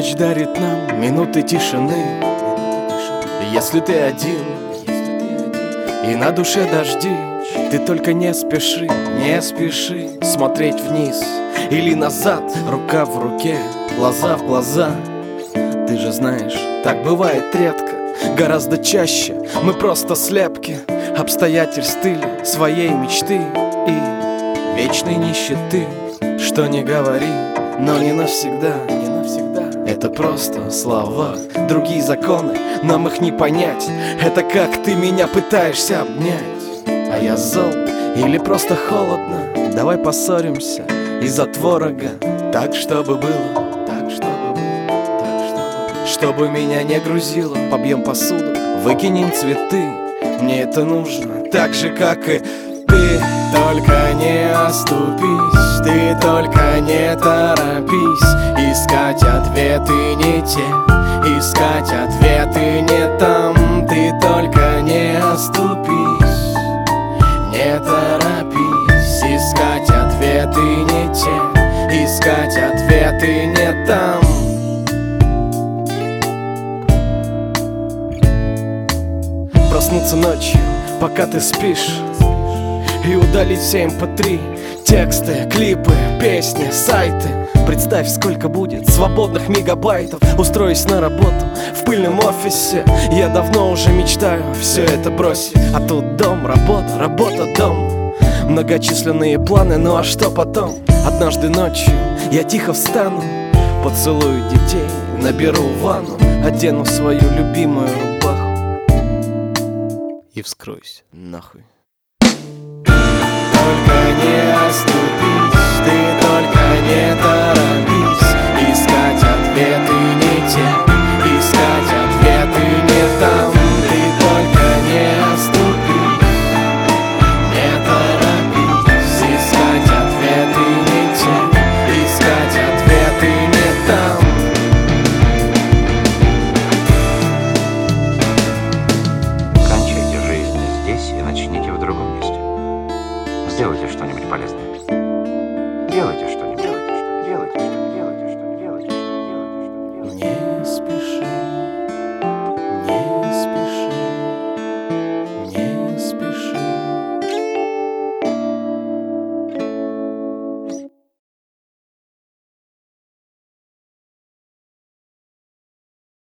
Ночь дарит нам минуты тишины. Если ты один и на душе дожди, ты только не спеши, не спеши смотреть вниз или назад, рука в руке, глаза в глаза. Ты же знаешь, так бывает редко, гораздо чаще мы просто слепки обстоятельств или своей мечты и вечной нищеты. Что не говори, но не навсегда, не навсегда. Это просто слова, другие законы, нам их не понять. Это как ты меня пытаешься обнять, а я зол или просто холодно. Давай поссоримся из-за творога, так чтобы было, так чтобы было, так чтобы, чтобы меня не грузило. Побьем посуду, выкинем цветы, мне это нужно, так же как и ты. Только не оступись, ты только не торопись искать ответы не те, искать ответы не там. Ты только не оступись, не торопись искать ответы не те, искать ответы не там. Проснуться ночью, пока ты спишь, и удалить все mp3, тексты, клипы, песни, сайты. Представь, сколько будет свободных мегабайтов. Устроюсь на работу в пыльном офисе. Я давно уже мечтаю все это бросить. А тут дом, работа, работа, дом. Многочисленные планы, ну а что потом? Однажды ночью я тихо встану, поцелую детей, наберу ванну, одену свою любимую рубаху и вскроюсь нахуй. Только не оступись, ты только не торопись